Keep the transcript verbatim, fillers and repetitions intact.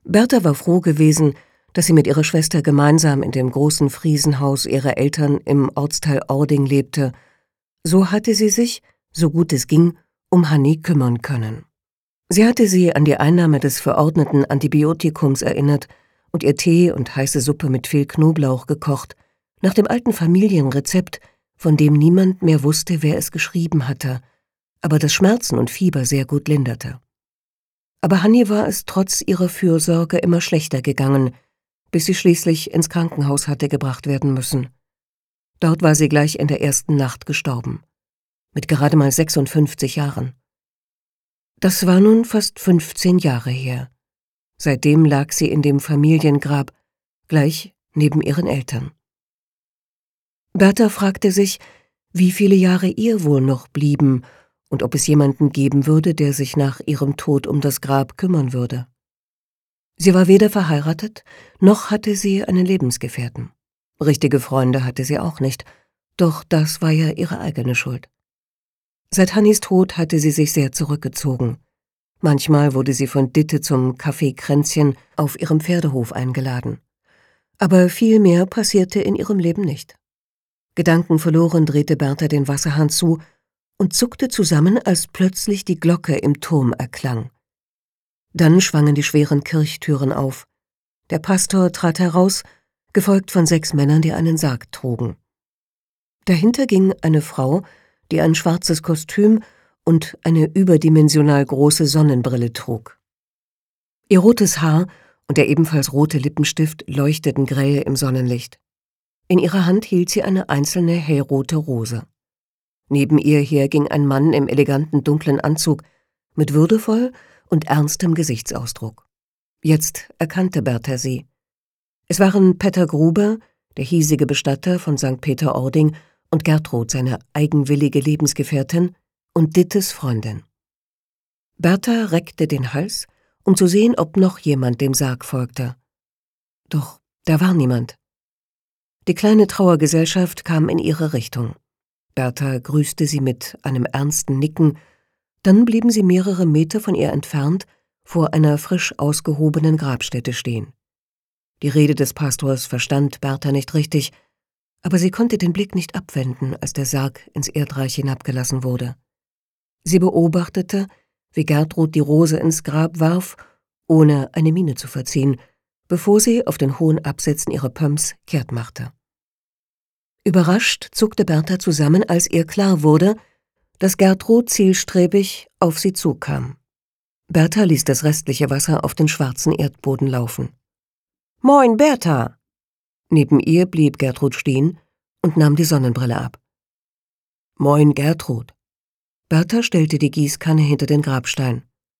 Bertha war froh gewesen, dass sie mit ihrer Schwester gemeinsam in dem großen Friesenhaus ihrer Eltern im Ortsteil Ording lebte. So hatte sie sich, so gut es ging, um Hanni kümmern können. Sie hatte sie an die Einnahme des verordneten Antibiotikums erinnert und ihr Tee und heiße Suppe mit viel Knoblauch gekocht, nach dem alten Familienrezept, von dem niemand mehr wusste, wer es geschrieben hatte, aber das Schmerzen und Fieber sehr gut linderte. Aber Hanni war es trotz ihrer Fürsorge immer schlechter gegangen, bis sie schließlich ins Krankenhaus hatte gebracht werden müssen. Dort war sie gleich in der ersten Nacht gestorben, mit gerade mal sechsundfünfzig Jahren. Das war nun fast fünfzehn Jahre her. Seitdem lag sie in dem Familiengrab, gleich neben ihren Eltern. Bertha fragte sich, wie viele Jahre ihr wohl noch blieben und ob es jemanden geben würde, der sich nach ihrem Tod um das Grab kümmern würde. Sie war weder verheiratet, noch hatte sie einen Lebensgefährten. Richtige Freunde hatte sie auch nicht, doch das war ja ihre eigene Schuld. Seit Hannis Tod hatte sie sich sehr zurückgezogen. Manchmal wurde sie von Ditte zum Kaffeekränzchen auf ihrem Pferdehof eingeladen. Aber viel mehr passierte in ihrem Leben nicht. Gedankenverloren drehte Bertha den Wasserhahn zu und zuckte zusammen, als plötzlich die Glocke im Turm erklang. Dann schwangen die schweren Kirchtüren auf. Der Pastor trat heraus, gefolgt von sechs Männern, die einen Sarg trugen. Dahinter ging eine Frau, die ein schwarzes Kostüm und eine überdimensional große Sonnenbrille trug. Ihr rotes Haar und der ebenfalls rote Lippenstift leuchteten grell im Sonnenlicht. In ihrer Hand hielt sie eine einzelne hellrote Rose. Neben ihr her ging ein Mann im eleganten dunklen Anzug mit würdevoll und ernstem Gesichtsausdruck. Jetzt erkannte Bertha sie. Es waren Petter Gruber, der hiesige Bestatter von Sankt Peter-Ording, und Gertrud, seine eigenwillige Lebensgefährtin, und Dittes Freundin. Bertha reckte den Hals, um zu sehen, ob noch jemand dem Sarg folgte. Doch da war niemand. Die kleine Trauergesellschaft kam in ihre Richtung. Bertha grüßte sie mit einem ernsten Nicken, dann blieben sie mehrere Meter von ihr entfernt vor einer frisch ausgehobenen Grabstätte stehen. Die Rede des Pastors verstand Bertha nicht richtig, aber sie konnte den Blick nicht abwenden, als der Sarg ins Erdreich hinabgelassen wurde. Sie beobachtete, wie Gertrud die Rose ins Grab warf, ohne eine Miene zu verziehen, bevor sie auf den hohen Absätzen ihrer Pumps kehrt machte. Überrascht zuckte Bertha zusammen, als ihr klar wurde, dass Gertrud zielstrebig auf sie zukam. Bertha ließ das restliche Wasser auf den schwarzen Erdboden laufen. »Moin, Bertha!« Neben ihr blieb Gertrud stehen und nahm die Sonnenbrille ab. »Moin, Gertrud!« Bertha stellte die Gießkanne hinter den Grabstein.